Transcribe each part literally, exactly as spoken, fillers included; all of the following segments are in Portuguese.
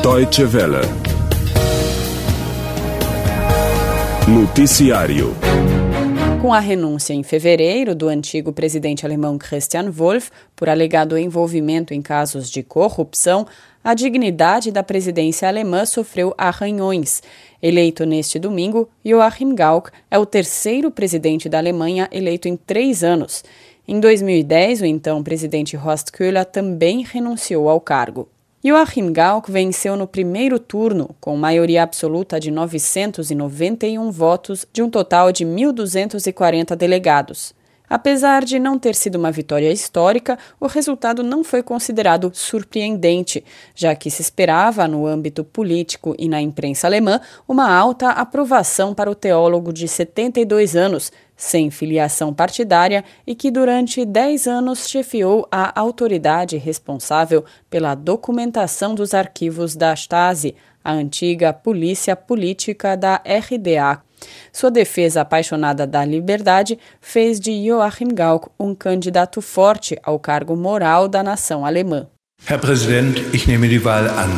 Deutsche Welle. Noticiário. Com a renúncia em fevereiro do antigo presidente alemão Christian Wulff por alegado envolvimento em casos de corrupção, a dignidade da presidência alemã sofreu arranhões. Eleito neste domingo, Joachim Gauck é o terceiro presidente da Alemanha eleito em três anos. Em dois mil e dez, o então presidente Horst Köhler também renunciou ao cargo. Joachim Gauck venceu no primeiro turno, com maioria absoluta de novecentos e noventa e um votos de um total de mil duzentos e quarenta delegados. Apesar de não ter sido uma vitória histórica, o resultado não foi considerado surpreendente, já que se esperava, no âmbito político e na imprensa alemã, uma alta aprovação para o teólogo de setenta e dois anos, sem filiação partidária e que durante dez anos chefiou a autoridade responsável pela documentação dos arquivos da Stasi, a antiga polícia política da R D A. Sua defesa apaixonada da liberdade fez de Joachim Gauck um candidato forte ao cargo moral da nação alemã. Herr Präsident, ich nehme die Wahl an.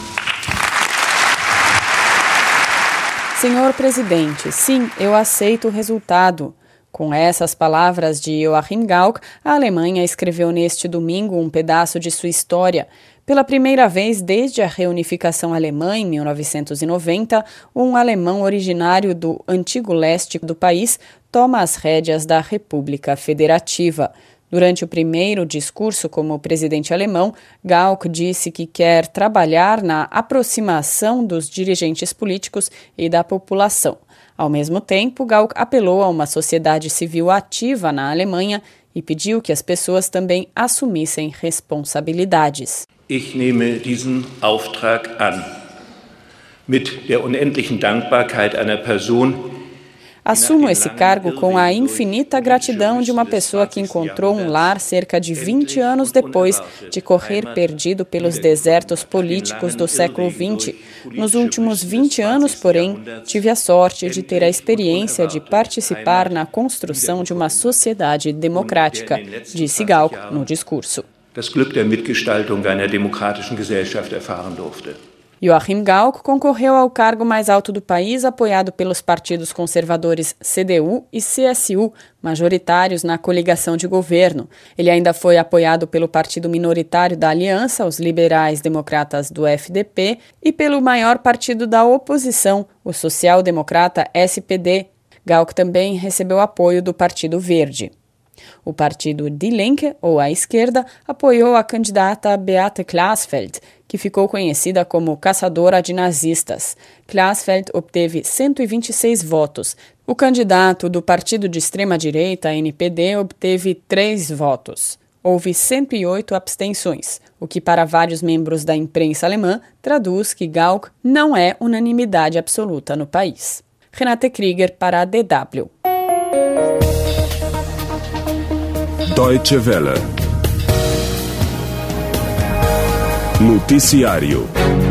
Senhor presidente, sim, eu aceito o resultado. Com essas palavras de Joachim Gauck, a Alemanha escreveu neste domingo um pedaço de sua história. Pela primeira vez desde a reunificação alemã em mil novecentos e noventa, um alemão originário do antigo leste do país toma as rédeas da República Federativa. Durante o primeiro discurso como presidente alemão, Gauck disse que quer trabalhar na aproximação dos dirigentes políticos e da população. Ao mesmo tempo, Gauck apelou a uma sociedade civil ativa na Alemanha e pediu que as pessoas também assumissem responsabilidades. Ich nehme diesen Auftrag an, mit der unendlichen Dankbarkeit einer Person. Assumo esse cargo com a infinita gratidão de uma pessoa que encontrou um lar cerca de vinte anos depois de correr perdido pelos desertos políticos do século vinte. Nos últimos vinte anos, porém, tive a sorte de ter a experiência de participar na construção de uma sociedade democrática, disse Gauck no discurso. Das Glück der Mitgestaltung einer demokratischen Gesellschaft erfahren durfte. Joachim Gauck concorreu ao cargo mais alto do país, apoiado pelos partidos conservadores C D U e C S U, majoritários na coligação de governo. Ele ainda foi apoiado pelo partido minoritário da aliança, os liberais-democratas do F D P, e pelo maior partido da oposição, o social-democrata S P D. Gauck também recebeu apoio do Partido Verde. O partido Die Linke, ou a esquerda, apoiou a candidata Beate Klaasfeld, que ficou conhecida como caçadora de nazistas. Klaasfeld obteve cento e vinte e seis votos. O candidato do partido de extrema-direita, N P D, obteve três votos. Houve cento e oito abstenções, o que para vários membros da imprensa alemã traduz que Gauck não é unanimidade absoluta no país. Renate Krieger para a D W. Deutsche Welle. Noticiário.